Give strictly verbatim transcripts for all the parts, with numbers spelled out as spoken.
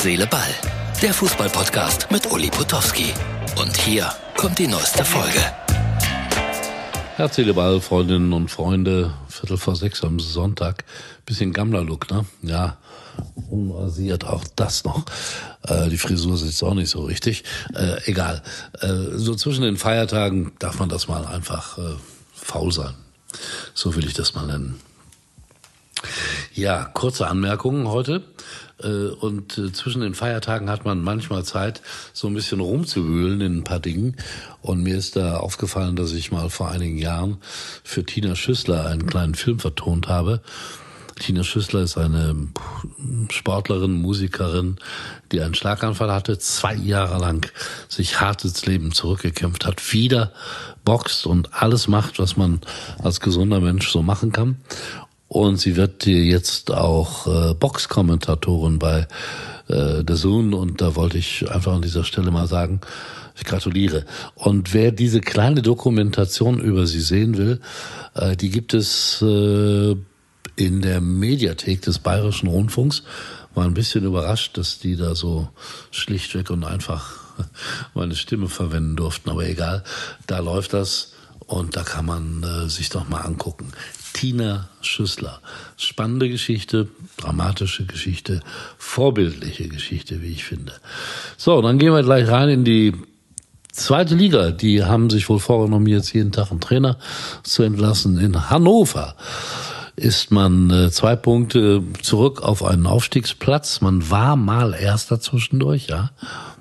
Seele, Ball. Der Fußball-Podcast mit Uli Potowski. Und hier kommt die neueste Folge. Herz, Seele, Ball, Freundinnen und Freunde. Viertel vor sechs am Sonntag. Bisschen Gammler-Look, ne? Ja, unrasiert auch das noch. Äh, die Frisur sitzt auch nicht so richtig. Äh, egal. Äh, so zwischen den Feiertagen darf man das mal einfach äh, faul sein. So will ich das mal nennen. Ja, kurze Anmerkungen heute. Und zwischen den Feiertagen hat man manchmal Zeit, so ein bisschen rumzuwühlen in ein paar Dingen. Und mir ist da aufgefallen, dass ich mal vor einigen Jahren für Tina Schüssler einen kleinen Film vertont habe. Tina Schüssler ist eine Sportlerin, Musikerin, die einen Schlaganfall hatte, zwei Jahre lang sich hart ins Leben zurückgekämpft hat, wieder boxt und alles macht, was man als gesunder Mensch so machen kann. Und sie wird jetzt auch äh, Boxkommentatorin bei äh, The Zone, und da wollte ich einfach an dieser Stelle mal sagen, ich gratuliere. Und wer diese kleine Dokumentation über sie sehen will, äh, die gibt es äh, in der Mediathek des Bayerischen Rundfunks. War ein bisschen überrascht, dass die da so schlichtweg und einfach meine Stimme verwenden durften, aber egal, da läuft das und da kann man äh, sich doch mal angucken. Tina Schüssler. Spannende Geschichte, dramatische Geschichte, vorbildliche Geschichte, wie ich finde. So, dann gehen wir gleich rein in die zweite Liga. Die haben sich wohl vorgenommen, jetzt jeden Tag einen Trainer zu entlassen. In Hannover ist man äh, zwei Punkte zurück auf einen Aufstiegsplatz. Man war mal Erster zwischendurch, ja.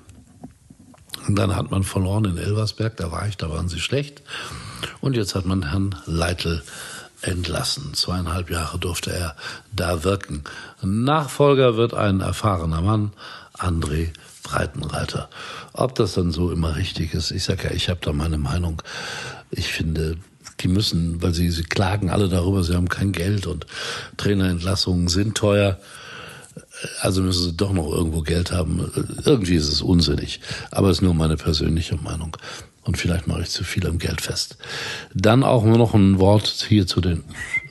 Und dann hat man verloren in Elversberg, da war ich, da waren sie schlecht. Und jetzt hat man Herrn Leitl entlassen. Zweieinhalb Jahre durfte er da wirken. Nachfolger wird ein erfahrener Mann, André Breitenreiter. Ob das dann so immer richtig ist, ich sag ja, ich habe da meine Meinung. Ich finde, die müssen, weil sie, sie klagen alle darüber, sie haben kein Geld und Trainerentlassungen sind teuer. Also müssen sie doch noch irgendwo Geld haben. Irgendwie ist es unsinnig. Aber es ist nur meine persönliche Meinung. Und vielleicht mache ich zu viel am Geld fest. Dann auch nur noch ein Wort hier zu den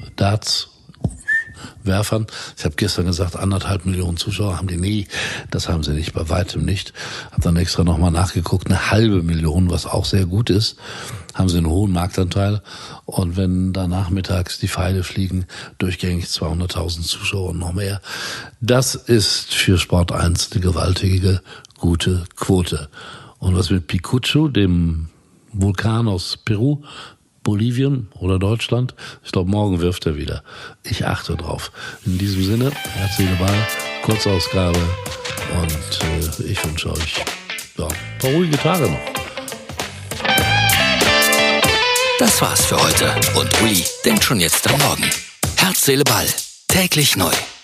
Darts-Werfern. Ich habe gestern gesagt, anderthalb Millionen Zuschauer haben die nie. Das haben sie nicht, bei weitem nicht. Habe dann extra nochmal nachgeguckt. Eine halbe Million, was auch sehr gut ist. Haben sie einen hohen Marktanteil. Und wenn da nachmittags die Pfeile fliegen, durchgängig zweihunderttausend Zuschauer und noch mehr. Das ist für Sport eins eine gewaltige, gute Quote. Und was mit Picucho, dem Vulkan aus Peru, Bolivien oder Deutschland? Ich glaube, morgen wirft er wieder. Ich achte drauf. In diesem Sinne, Herz, Seele, Ball, Kurzausgabe. Und äh, ich wünsche euch ja, ein paar ruhige Tage noch. Das war's für heute. Und Uli denkt schon jetzt am Morgen. Herz, Seele, Ball. Täglich neu.